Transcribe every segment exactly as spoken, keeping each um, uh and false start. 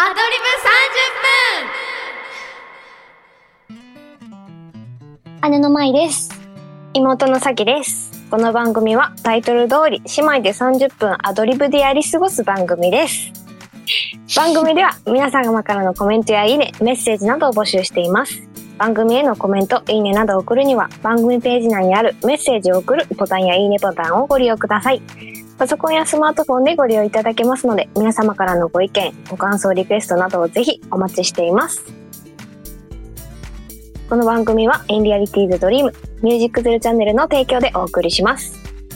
アドリブさんじゅっぷん。 姉の舞です。 妹のさきです。この番組はタイトル通り姉妹でさんじゅっぷんアドリブでやり過ごす番組です。番組では皆様からのコメントやいいね、メッセージなどを募集しています。番組へのコメント、いいねなどを送るには番組ページ内にあるメッセージを送るボタンやいいねボタンをご利用ください。パソコンやスマートフォンでご利用いただけますので、皆様からのご意見、ご感想、リクエストなどをぜひお待ちしています。この番組はインリアリティーズドリームミュージックゼロチャンネルの提供でお送りします。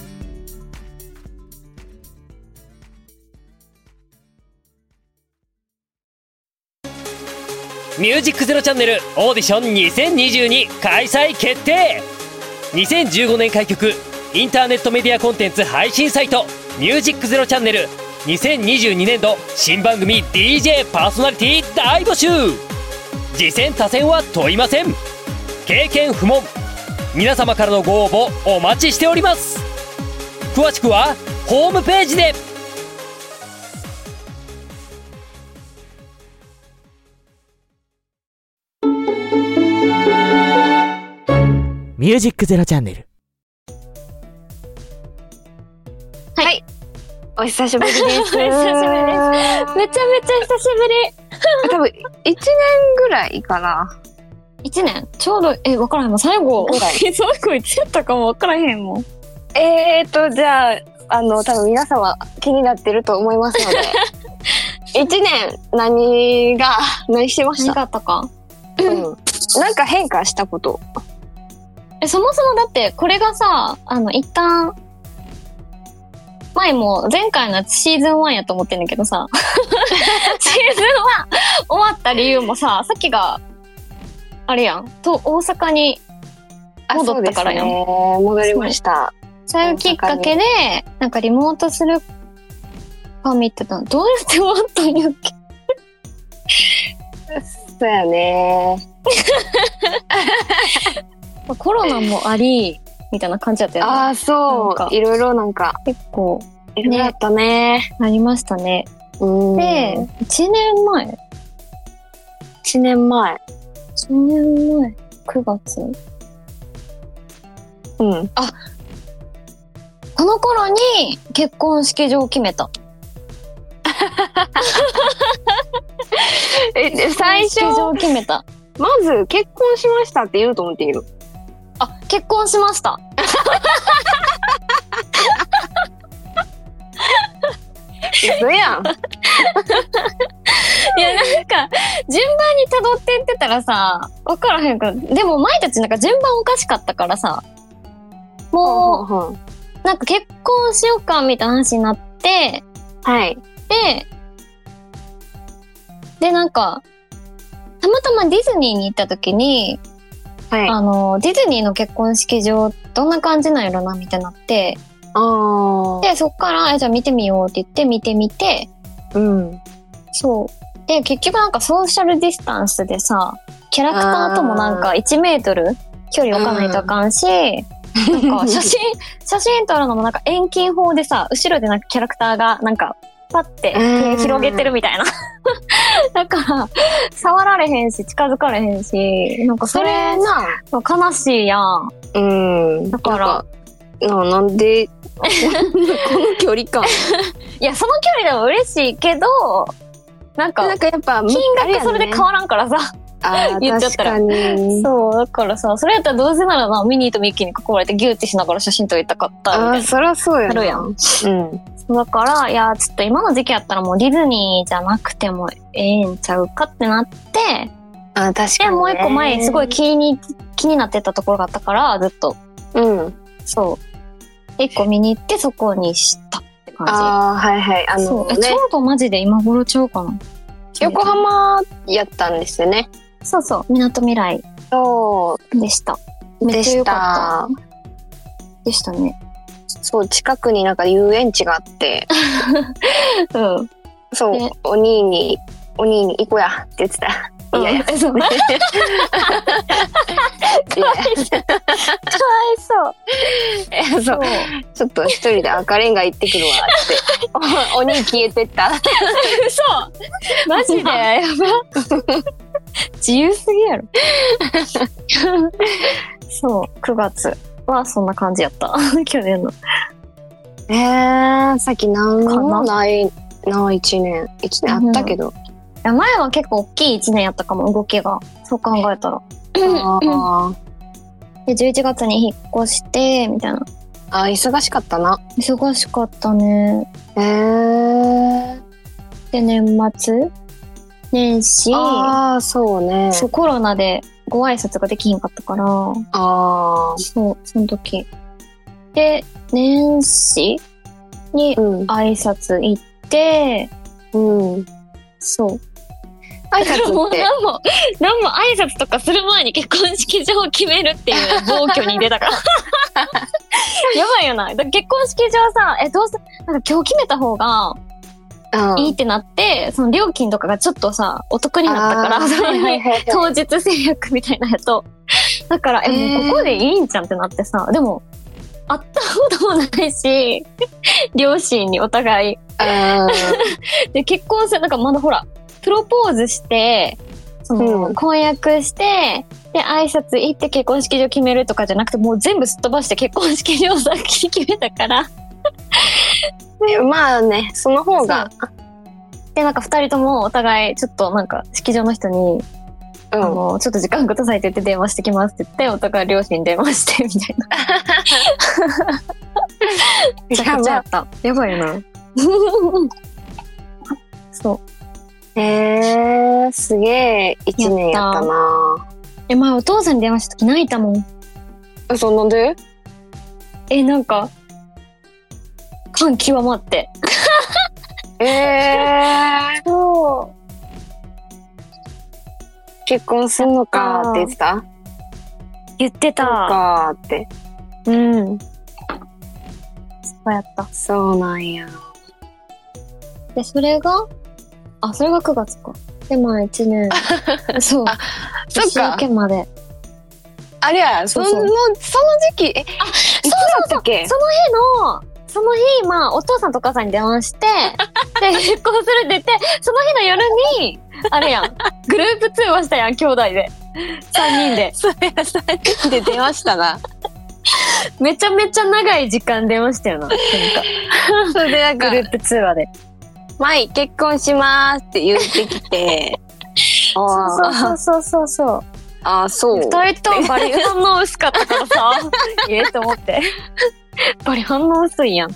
ミュージックゼロチャンネルオーディションにせんにじゅうに開催決定。にせんじゅうごねん開局インターネットメディアコンテンツ配信サイトミュージックゼロチャンネルにせんにじゅうにねんど新番組 ディージェー パーソナリティ大募集。次戦他戦は問いません。経験不問。皆様からのご応募お待ちしております。詳しくはホームページで。ミュージックゼロチャンネル。 はい、お久しぶりです。 お久しぶりです。めちゃめちゃ久しぶり。 多分いちねんぐらいかな。 いちねんちょうど、え、わからへんもん。最後、最後いつやったかもわからへんもん。 えーと、じゃあ、あの、多分皆様気になってると思いますので。いちねん何が、何してました？ 何があったか。 うん。なんか変化したこと。 え、そもそもだってこれがさ、あの一旦前も前回のやつシーズンワンやと思ってんだけどさシーズンワン終わった理由もさ、さっきがあれやんと大阪に戻ったからやん。 そうですね、戻りました。 そういうきっかけでなんかリモートするか見てたの。どうやって終わったんやっけそうやねコロナもありみたいな感じだったよね。 ああ、そう。いろいろなんか結構いろいろあったね。 ありましたね。 うんで、いちねんまえ。いちねんまえ。 いちねんまえ。くがつ。 うん。 あ、この頃に結婚式場を決めた。 え、最初。 式場を決めた。 まず結婚しましたって言うと思っている。 あ、結婚しました。 嘘やん。 いや、なんか順番に辿っていってたらさ、分からへんから。でも前たちなんか順番おかしかったからさ、もう、 ほうほうほう、 なんか結婚しようかみたいな話になって、 はい。 で、でなんかたまたまディズニーに行った時に、 はい、 あのディズニーの結婚式場どんな感じなんやろなみたいになって、 あでそっからえじゃあ見てみようって言って見てみて、 うん、 そうで結局なんかソーシャルディスタンスでさ、キャラクターともなんかいちメートル距離置かないとあかんし、なんか写真写真撮るのもなんか遠近法でさ、後ろでなんかキャラクターがなんかパッて手広げてるみたいなだから触られへんし近づかれへんし、なんかそれな悲しいやん。 うん。 だからな、なんでこの距離感いやその距離でも嬉しいけど、なんかなんかやっぱ金額それで変わらんからさ、 あ言っちゃったら。そうだからさ、それやったらどうせならなミニーとミッキーに囲まれてギューってしながら写真撮りたかったみたいな。 あ、そりゃそうやな。 あるやん。 うん。 だから、いや、ちょっと今の時期やったらもうディズニーじゃなくてもええんちゃうかってなって、 あ、確かに、ね。 で、もう一個前、すごい気に、気になってたところがあったから、ずっと。 うん。 そう。一個見に行って、そこにしたって感じ。 ああ、はいはい。あの、ね、 そう。え、ちょうどマジで今頃ちゃうかな。 横浜やったんですよね。 そうそう。みなとみらい。 そうでした。めっちゃ良かった。でしたね。 そう、近くになんか遊園地があって。 うん。 そう、お兄に、お兄に行こうやって言ってた。 いやいや。 うん、そう。かわいそう。かわいそう。 いや、そう。ちょっと一人で赤レンガ行ってくるわって。お鬼消えてった。 嘘マジでやば。自由すぎやろ。そう、くがつはそんな感じやった。去年の。 えー、さっき何もないな、一年。一年あったけど。 いや、前は結構大きい一年やったかも、動きが。そう考えたら。 あで、じゅういちがつに引っ越して、みたいな。 あ、忙しかったな。 忙しかったね。 えー。 で、年末年始ああ、そうね。 そう、コロナでご挨拶ができひんかったから、 ああ。 そう、その時。で、年始にうん。 挨拶行って、 うん。 そう。 挨拶もうって。 何も、何も挨拶とかする前に結婚式場を決めるっていう暴挙に出たから。やばいよな。だから結婚式場さ、え、どうせ、なんか今日決めた方がうんいいってなって、その料金とかがちょっとさ、お得になったから、 あーそのはいはいはい当日制約みたいなやと。だから、え、もうここでいいんじゃんってなってさ、でも、会ったこともないし、両親にお互い。 うんで、結婚する、なんかまだほら、プロポーズして、その、 うん婚約して、で、挨拶行って結婚式場決めるとかじゃなくて、もう全部すっ飛ばして結婚式場先に決めたから。 まあね、その方が。 で、なんか二人ともお互い、ちょっとなんか、式場の人に、 うん。 あの、ちょっと時間くださいって言って電話してきますって言って、お互い両親に電話して、みたいな。めちゃくちゃやった。やばいよな。そう。 えー、すげえ一年やったな。 え、前お父さんに電話した時泣いたもん。 嘘、なんで？ え、なんか、感極まって。 えー、 そう。 結婚すんのかって言ってた？ 言ってた。 そうかーって。 うん。そうやった。 そうなんや。 で、それが、あ、それがくがつか。で、まあいちねん。そう。 あそっか年明けまで。 あれや、その、 そうその時期、え、いつだったっけ？ その日の、その日、まあ、お父さんとお母さんに電話して、で、結婚するって言って、その日の夜に、あれやん、グループ通話したやん、兄弟で。さんにんで。 それさんにんで電話したな。 めちゃめちゃ長い時間電話したよな。なんか、 それでなんかグ、ループ通話で。 マイ結婚しますって言ってきて、あそうそうそうそう。 あ、あそう。 二人ともバリ反応薄かったからさ、ええと思って。バリ反応薄いやん。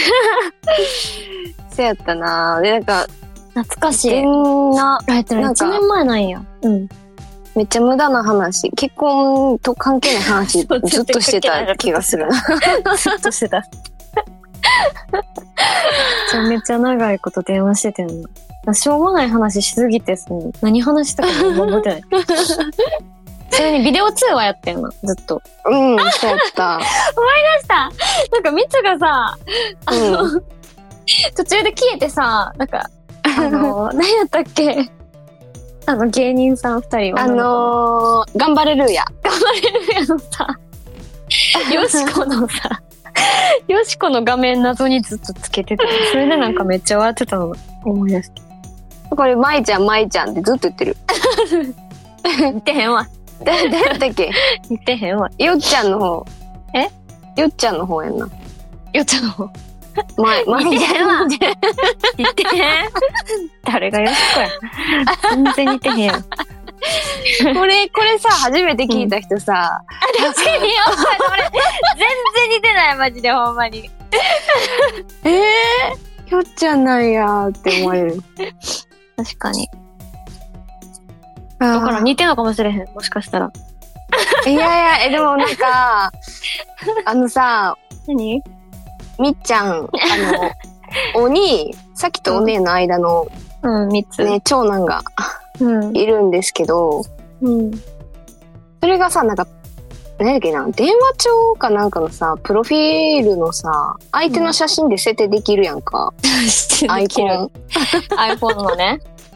そうやったな。で、なんか、 懐かしい。 みんな、 あえてるなんかいちねんまえなんや。うん。 めっちゃ無駄な話、結婚と関係ない話そうずっとしてた気がするな。 ずっとしてた。めちゃめちゃ長いこと電話しててんの。しょうもない話しすぎてさ、何話したかも覚えてない。それにビデオ通話やってんの、ずっと。 うん、そうやった。 したなんかミツがさ、あの、 う途中で消えてさ、なんか、あの、何やったっけあの芸人さん二人は。 あのー、頑張れるや。 頑張れるやのさ、よしこのさ、よしこの画面謎にずっとつけてて、それでなんかめっちゃ笑ってたの思い出して。 これ、舞ちゃん、舞ちゃんってずっと言ってる。 似てへんわ。 だ、誰やったっけ？ 似てへんわ。 よっちゃんの方。 え？ よっちゃんの方やんな。 よっちゃんの方。 舞、舞似てへんわ。 ちゃん。 似てへん。誰がよしこや。全然似てへんやん。 これ、これさ、初めて聞いた人さ、 確かに、よっ俺、全然似てない、マジで、ほんまに。 えー、よっちゃんなんやーって思われる。 確かに。 だだから似てんのかもしれへん、もしかしたら。 いやいや、え、でもなんか、あのさ、 何？ みっちゃん、あの、鬼、さっきとお姉の間のうん、三つ。 ね、長男がうん。 いるんですけど、 うん。 それがさ、なんか、何だっけな、電話帳かなんかのさ、プロフィールのさ、相手の写真で設定できるやんか。アイコン。 iPhone のね。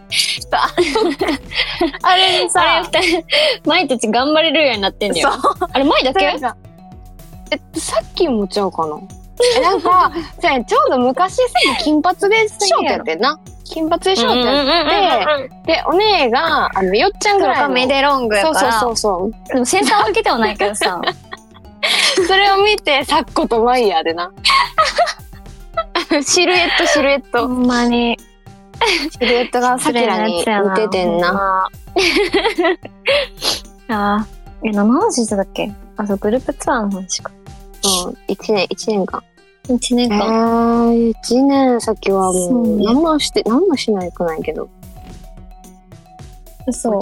あれにさ、 あれ二人、舞たち頑張れるようになってんだよ。あれ舞だけ？ え、さっきもちゃうかな。え、なんか、じゃあちょうど昔さ、金髪でショートやってんな。金髪でショートやって、で、お姉が、あの、よっちゃんぐらいの。 メデロングやから。 そうそうそうそう。 でもセンター分けてはないけどさ。 それを見て、サッコとマイヤーでな。シルエット、シルエット。 ほんまに。 シルエットがさきらに似ててんな。 ああ。え、何の話してたっけ？あ、そう、グループツアーの話か。 うん、一年、一年間。 一年間。 えー、一年先はもう、何もして、何もしないくないけど。 そう。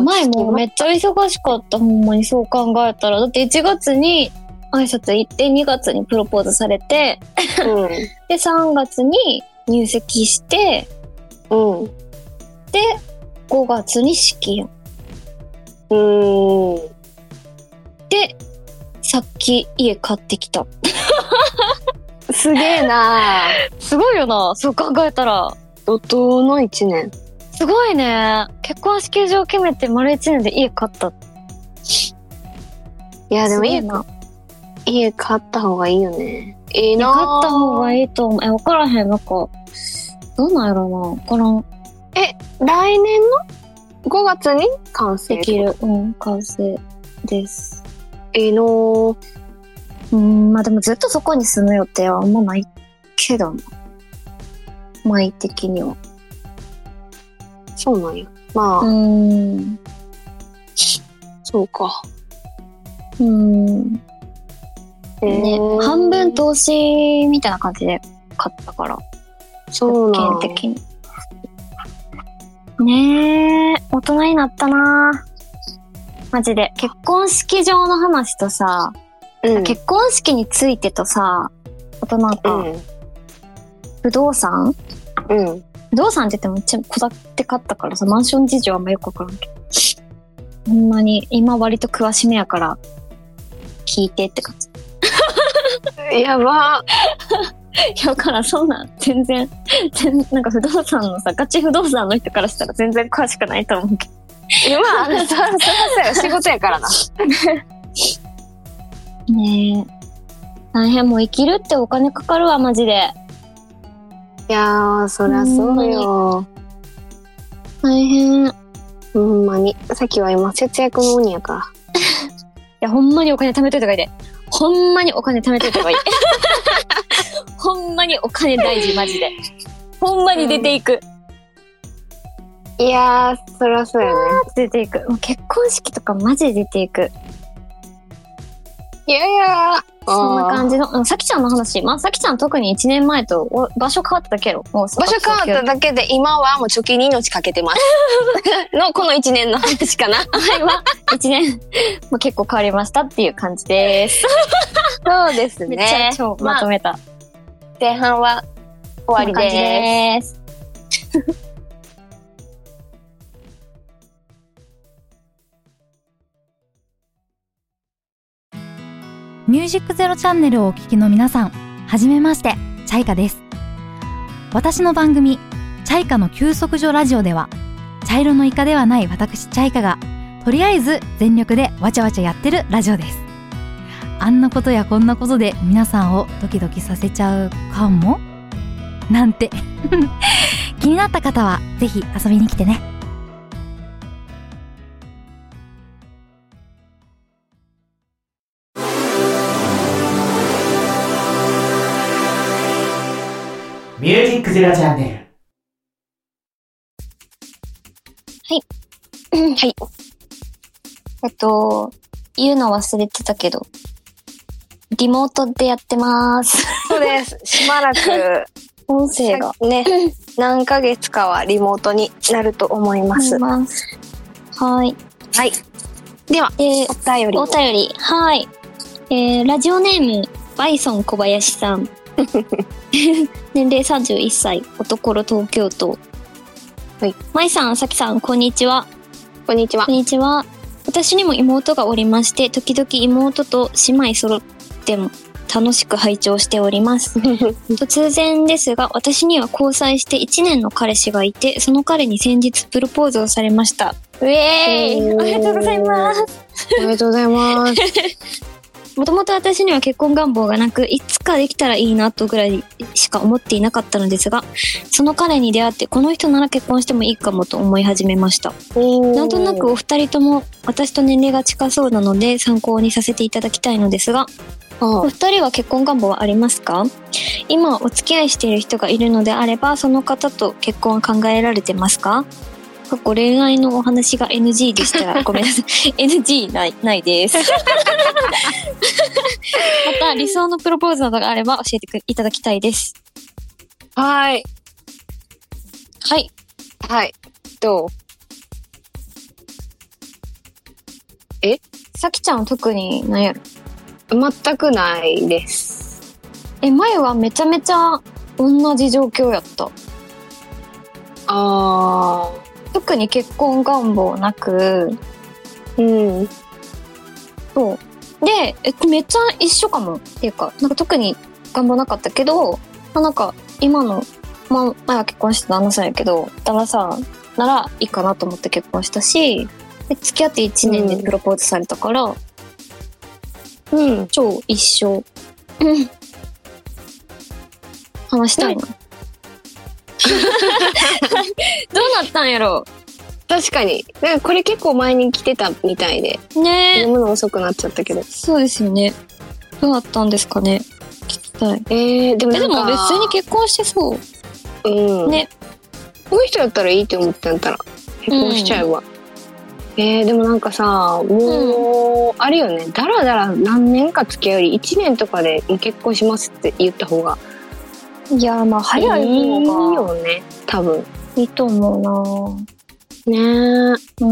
前もめっちゃ忙しかった、ほんまにそう考えたら。だっていちがつに挨拶行って、にがつにプロポーズされて、 うん、 で、さんがつに入籍して、 うん、 で、ごがつに式やん。 うーん。 で、さっき家買ってきた。 すげえなすごいよな、そう考えたら。 怒涛の一年。 すごいね。結婚式場決めて丸一年で家買った。 いや、でも家な。 家買った方がいいよね。いいな買った方がいいと思う。え、わからへん。なんか、どうなんやろな。わからん。 え、来年のごがつに完成できる。うん、完成です。 いいのー。 うん、まあでもずっとそこに住む予定はあんまないけどな。舞的には。 そうなんや。まあ、 うーん。 そうか。 うーん。 えー、 ね、半分投資みたいな感じで買ったから。 そうなん物件的に。ねえ、大人になったな。マジで。結婚式場の話とさ、 うん、 結婚式についてとさ、あとなんか、 うん、 不動産うん。 不動産って言ってもめっちゃこだって買ったからさ、マンション事情はあんまよくわからんけど。ほんまに、今割と詳しめやから、聞いてって感じ。 やば。 いや、わからん、そんなん、全然、全なんか不動産のさ、ガチ不動産の人からしたら全然詳しくないと思うけど。 今、あの、そ、そらそうや、仕事やからな。 ねえ。大変、もう生きるってお金かかるわ、マジで。 いやー、そりゃそうよ。 大変。いほんまに。さっきは今、節約の鬼やから。 や、ほんまにお金貯めといた方がいいで。ほんまにお金貯めといた方がいい。ほんまにお金大事、マジで。ほんまに出ていく。 いやー、そりゃそうやね。 出ていく。もう結婚式とかマジで出ていく。 いやいやー。 そんな感じの、うん、さきちゃんの話。まあ、さきちゃん特にいちねんまえとお場所変わっただけやろ。もう場所変わっただけで、今はもう貯金に命かけてます。の、このいちねんの話かな。 はいは、いちねん、もう結構変わりましたっていう感じです。 そうですめっちゃね。 超まとめた。 まあ、前半は終わりでーす。 ミュージックゼロチャンネルをお聞きの皆さん、はじめまして、チャイカです。私の番組、チャイカの休息所ラジオでは、茶色のイカではない私チャイカが、とりあえず全力でわちゃわちゃやってるラジオです。あんなことやこんなことで皆さんをドキドキさせちゃうかもなんて。気になった方はぜひ遊びに来てね。 ミュージックゼロチャンネル。 はい。えっと、言うの忘れてたけど、リモートでやってます。 そうです。しばらく、 音声が。 ね、何ヶ月かはリモートになると思います。 はい。 はい。では、 えー、 お便り。 お便り。はい。えー、ラジオネーム、バイソン小林さん。年齢さんじゅういっさい、男の東京都。 はい。 まいさん、さきさん、こんにちは。 こんにちは。 こんにちは。私にも妹がおりまして、時々妹と姉妹揃っても楽しく拝聴しております。突然ですが、私には交際していちねんの彼氏がいて、その彼に先日プロポーズをされました。 ウェーイ、 おめでとうございます。 おめでとうございます。 もともと私には結婚願望がなく、いつかできたらいいなとぐらいしか思っていなかったのですが、その彼に出会ってこの人なら結婚してもいいかもと思い始めました。なんとなくお二人とも私と年齢が近そうなので参考にさせていただきたいのですが、お二人は結婚願望はありますか？今お付き合いしている人がいるのであれば、その方と結婚は考えられてますか？過去恋愛のお話が エヌジー でしたらごめんなさい。エヌジー ない、ないです。また理想のプロポーズなどがあれば教えていただきたいです。 はい。 はい。 はい。どう？え？ さきちゃんは特に何やろ？ 全くないです。 え、前はめちゃめちゃ同じ状況やった。 あー。 特に結婚願望なく、 うん。 そう。で、え、めっちゃ一緒かも。っていうか、なんか特に願望なかったけど、まあ、なんか今の、まあ、前は結婚してた旦那さんやけど、旦那さんならいいかなと思って結婚したし、で付き合っていちねんでプロポーズされたから、 うん。 超一緒。うん。話したいな。どうなったんやろ？ 確かに。なんかこれ結構前に来てたみたいで。 ねえ。 読むの遅くなっちゃったけど。 そうですよね。どうなったんですかね。聞きたい。 えー、でもなんか。 え、でも別に結婚してそう。 うん。 ね。 この人だったらいいって思ってんやったら結婚しちゃえば。うん、えー、でもなんかさ、もう、うん、あれよね。だらだら何年か付き合うよりいちねんとかで結婚しますって言った方が。 いや、まあ早い方がいいよね、多分。 いいと思うな。 ねえ。 うん。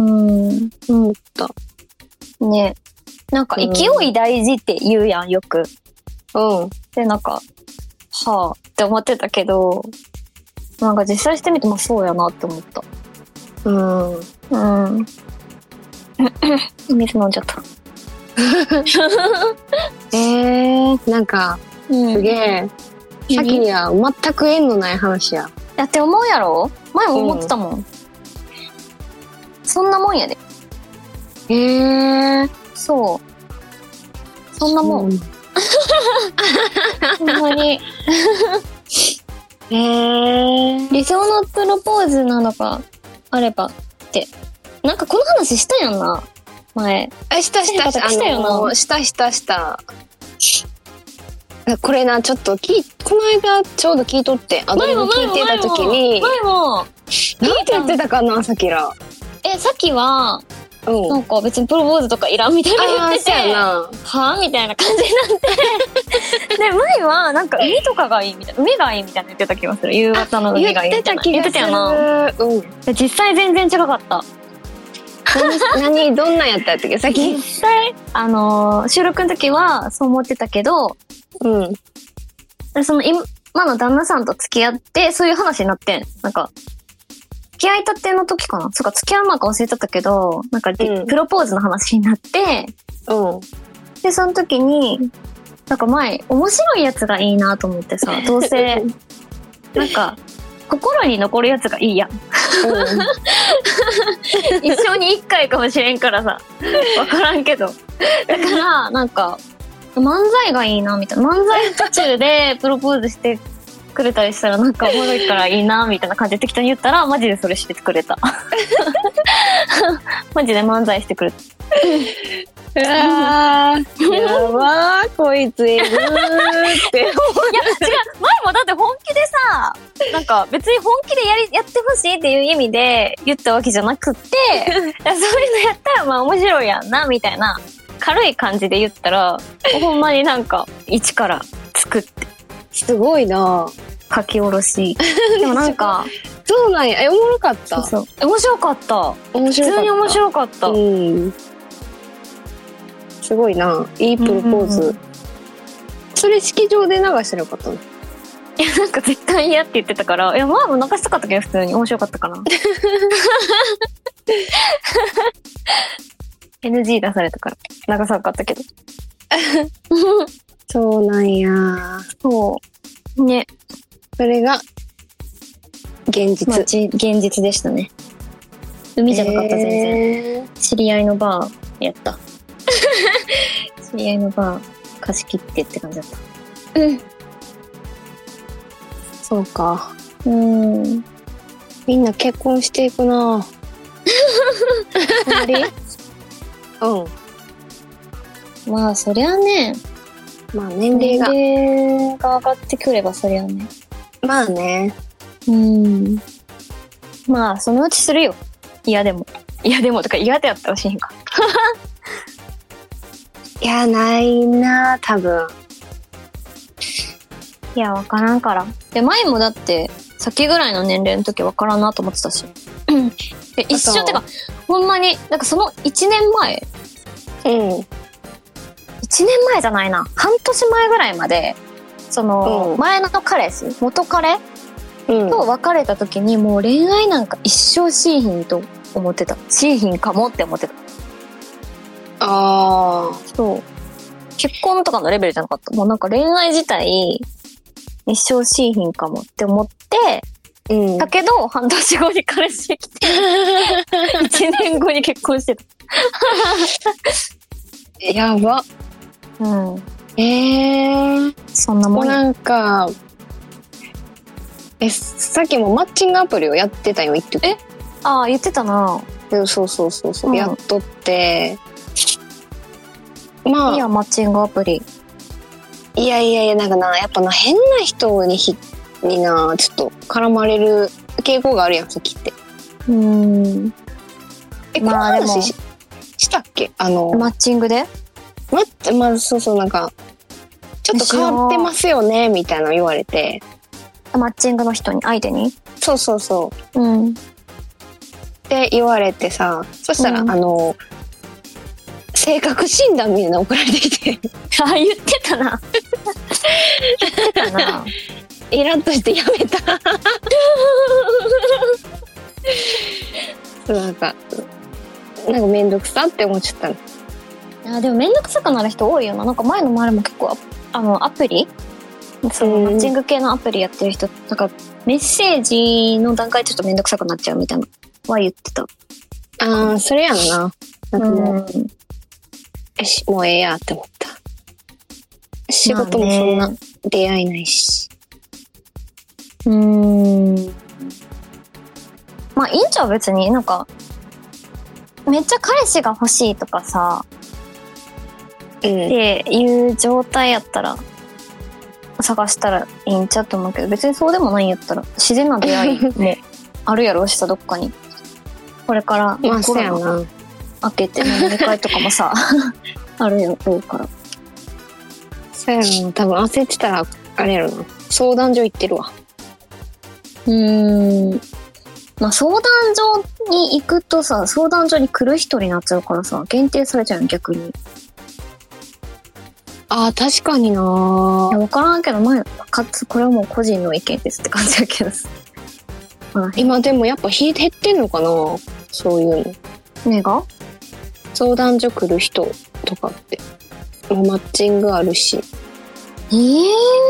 思った。 ね。なんか勢い大事って言うやん、よく。 うん。 で、なんか、はぁって思ってたけど、なんか実際してみてもそうやなって思った。 うん。 うん。水飲んじゃった。 えー、なんか、 うん、 すげえ。先には全く縁のない話や。 やって思うやろ？前も思ってたもん。うん、そんなもんやで。 へえー。 そう。そんなもん。ほんまに。 へえー。 理想のプロポーズなのかあればって。なんかこの話したやんな。前。 あ、したしたした。 したよな。 したしたした。これな、ちょっときこの間ちょうど聞いとって、アドリブ聞いてた時に、 前も、 なんて言ってたかな、さきら。 え、さっきは、 うん、 なんか別にプロポーズとかいらんみたいな言ってて、 はぁみたいな感じになって。で、前はなんか海とかがいいみたいな、海がいいみたいな言ってた気がする。夕方の海がいいみたいな。 言ってた気がする。言ってたよな。うん。 実際全然違かった。 何、どんなんやったっけ、さっき。 実際、あのー、収録の時はそう思ってたけど、 うん。 でその今の旦那さんと付き合ってそういう話になってん。なんか、付き合いたての時かな？そうか、付き合う前か忘れちゃったけど、なんか、うん、プロポーズの話になって、 うん。 で、その時に、なんか前、面白いやつがいいなと思ってさ、どうせ、なんか、心に残るやつがいいやん。うん、一生に一回かもしれんからさ、わからんけど。だから、なんか、漫才がいいな、みたいな。漫才途中でプロポーズしてくれたりしたらなんかおもろいからいいな、みたいな感じで適当に言ったら、マジでそれしてくれた。マジで漫才してくれた。 うわー、やばー、こいつえぐーって。いや、違う、 前もだって本気でさ、なんか別に本気でやり、やってほしいっていう意味で言ったわけじゃなくって、そういうのやったらまあ面白いやんな、みたいな。軽い感じで言ったら、ほんまになんか、一から作って。 すごいな書き下ろし。でもなんか、 そうなんや。え、おもろかった。 そうそう。面白かった。 面白かった。 普通に面白かった。 うん。すごいな。いいプロポーズ。うんうん、それ式場で流したらよかったの？ いや、なんか絶対嫌って言ってたから、いや、まあ、流したかったけど、普通に面白かったかな。エヌジー 出されたから、流さなかったけど。 そうなんや。 そうね。 それが現実。 まあ、じ現実でしたね。海じゃなかった、全然。 えー知り合いのバーやった。知り合いのバー貸し切ってって感じだった。 うん。そうか。 うん。 みんな結婚していくな。 あんまりうん。 まあ、そりゃね、 まあ年齢が。 年齢が上がってくればそりゃね。 まあね。 うん。まあ、そのうちするよ。嫌でも。嫌でもとか嫌でやったらしいんか。 いや、ないな、多分。 いや、わからんから。で、前もだって、先ぐらいの年齢の時わからんなと思ってたし。で一緒ってか、ほんまに、なんかそのいちねんまえ、 うん。 いちねんまえじゃないな。半年前ぐらいまで、その、 うん前の彼氏、元彼うん。 と別れた時にもう恋愛なんか一生しーひんと思ってた。しーひんかもって思ってた。 ああ。 そう。結婚とかのレベルじゃなかった。もうなんか恋愛自体、一生しーひんかもって思って、 うん。 だけど、半年後に彼氏来て、いちねんごに結婚してた。 やば。 うん。 ええー。 そんなもんや。 もうなんか、え、さっきもマッチングアプリをやってたよ、言ってて。 ああ、言ってたな。 そうそうそうそう、 うんやっとって。まあ、 いいや、マッチングアプリ。 いやいやいや、なんかな、やっぱな、変な人にひ、にな、ちょっと絡まれる傾向があるやん、さっきって。 うーん。 え、 まあこの話ししたっけあの、 マッチングでま、まあ、そうそう、なんか、ちょっと変わってますよね、みたいなの言われて。 マッチングの人に、相手にそうそうそう。 うん。 って言われてさ、そしたら、 うんあの、性格診断みたいなの送られてきて、 あ、言ってたな。言ってたな。 イラッとしてやめた。そうなんか、なんかめんどくさって思っちゃったの。 あ、でもめんどくさくなる人多いよな。なんか前の周りも結構、あの、アプリそのうんマッチング系のアプリやってる人、なんかメッセージの段階ちょっとめんどくさくなっちゃうみたいなは言ってた。 ああ、それやんな。なんかもう、 うん。 よし、もうええやって思った。仕事もそんなまあね出会いないし。 うーん。まあいいんちゃう別に。なんか、めっちゃ彼氏が欲しいとかさ、 うん。 っていう状態やったら、探したらいいんちゃうと思うけど、別にそうでもないんやったら、自然な出会いもあるやろうしさ、どっかに。これから、 まあ、 コロナそうやな。 明けて飲み会とかもさ、あるやろうから。 そうやろな。多分焦ってたら、あれやろな。相談所行ってるわ。 うーん。まあ相談所に行くとさ、相談所に来る人になっちゃうからさ、限定されちゃうよ、逆に。いああ、確かにな。 や、わからんけど、まあ、かつ、これはもう個人の意見ですって感じだけどさ。まあ、 今でもやっぱ減ってんのかな、そういうの。 目が相談所来る人とかって。もうマッチングあるし。 ええ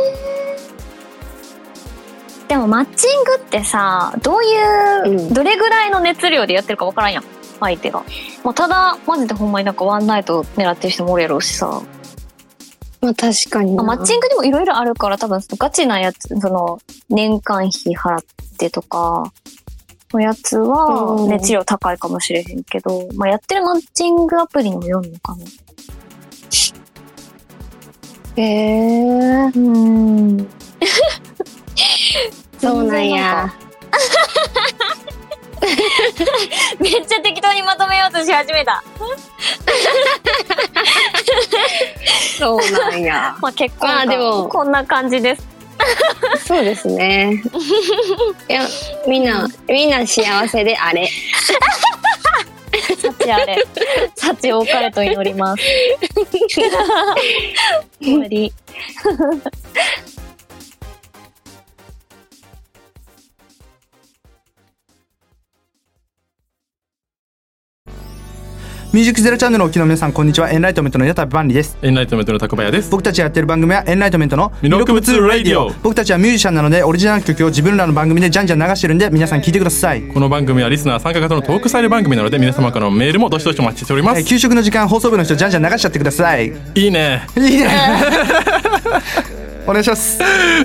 ー。でもマッチングってさ、どういう、 うんどれぐらいの熱量でやってるかわからんやん、相手が。まあ、ただ、マジでほんまになんかワンナイト狙ってる人もおるやろうしさ。 まあ確かにな。 マッチングにもいろいろあるから多分ガチなやつ、その年間費払ってとかのやつはうん熱量高いかもしれへんけど、まあやってるマッチングアプリにもよるのかな。 へえー。 うん。 そうなんや。 めっちゃ適当にまとめようとし始めた。 そうなんや。 まあ結婚まあでもこんな感じです。 そうですね。いや、みんな、みんな幸せであれ。 幸あれ。幸多かれと祈ります。終わり。 ミュージックゼロチャンネルをお聞きの皆さんこんにちは。エンライトメントの矢田部万里です。 エンライトメントの高林です。 僕たちがやってる番組はエンライトメントの魅力物ラディオ。 僕たちはミュージシャンなのでオリジナル曲を自分らの番組でじゃんじゃん流してるんで皆さん聞いてください。 この番組はリスナー参加型のトークスタイル番組なので皆様からのメールもどしどしお待ちしております。 給食の時間放送部の人じゃんじゃん流しちゃってください。 いいねいいねお願いします。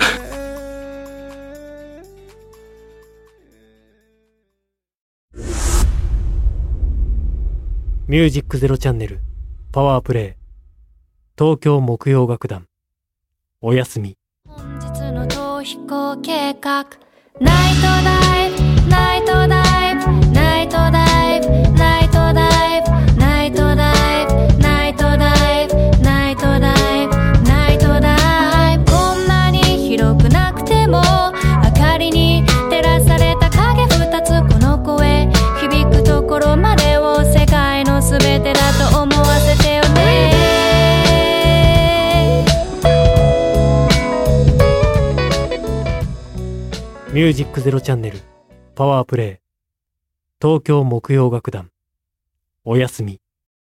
ミュージックゼロチャンネルパワープレイ東京木曜楽団おやすみ。 本日の逃避行計画ナイトダイブナイトダイブナイトダイブナイトダイブナイトダイブナイトダイブナイトダイブナイトダイブこんなに広くなくても明かりに照らされた影二つこの声響くところまでを世界のすべてだと思わせてよね。 ミュージックゼロチャンネルパワープレイ東京木曜楽団おやすみ。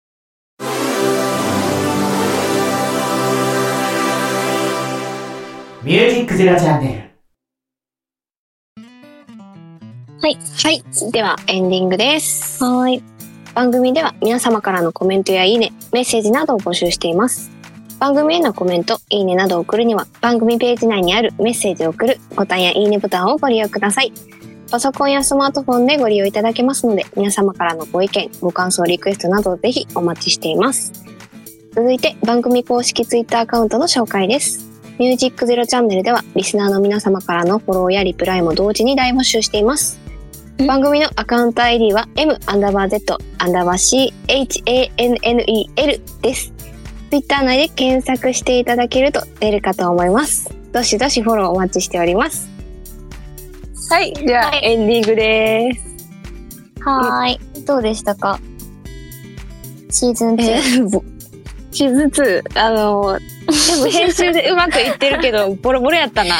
ミュージックゼロチャンネル。 はい。はい。では、エンディングです。はい。番組では皆様からのコメントやいいね、メッセージなどを募集しています。番組へのコメント、いいねなどを送るには、番組ページ内にあるメッセージを送るボタンやいいねボタンをご利用ください。パソコンやスマートフォンでご利用いただけますので、皆様からのご意見、ご感想、リクエストなどをぜひお待ちしています。続いて、番組公式ツイッターアカウントの紹介です。ミュージックゼロチャンネルでは、リスナーの皆様からのフォローやリプライも同時に大募集しています。番組のアカウント アイディー は M アンダーバー Z アンダーバー C H A N N E L です。ツイッター内で検索していただけると出るかと思います。どしどしフォローお待ちしております。はい、じゃあ、はい、エンディングです。 はーい。どうでしたか？シーズンツー。 シーズンツー、あの、でも編集でうまくいってるけど、ボロボロやったな。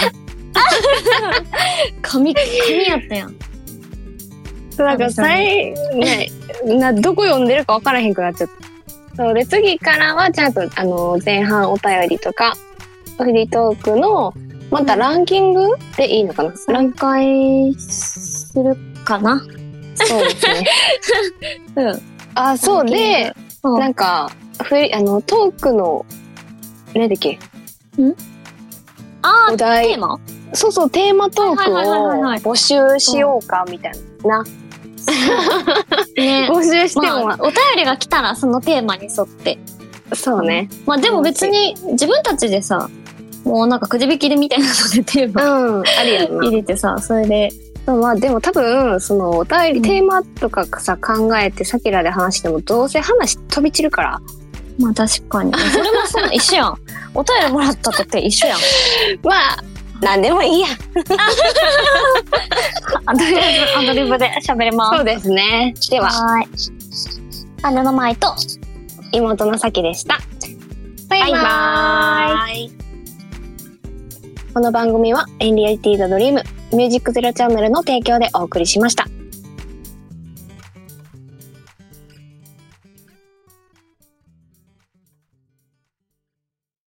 紙、紙やったやん。 なんか最、ね、な、どこ読んでるか分からへんくなっちゃった。そうで、次からはちゃんと、あの、前半お便りとか、フリートークの、またランキングでいいのかな？ 覧会するかな？ そうですね。うん。あ、そうで、なんか、ふり、あの、トークの、何だっけ？ん？ あー、 お題。 テーマ？ そうそう、テーマトークを募集しようか、みたいな。 ね、 募集しても、 まあ、お便りが来たらそのテーマに沿って。 そうね。 まあでも別に自分たちでさ、もうなんかくじ引きでみたいなのでテーマ、うん、ありやな入れてさ、それで。 まあでも多分、そのお便り、うん、テーマとかさ考えてさきらで話してもどうせ話飛び散るから。 まあ確かに。それもその一緒やん。お便りもらったとって一緒やん。 まあ、なんでもいいや。 とりあえずアドリブで喋れます。 そうですね。では、 はい。姉の舞と妹のさきでした。バイバーイ。バイバーイ。この番組はエンリアリティザドリームミュージックゼロチャンネルの提供でお送りしました。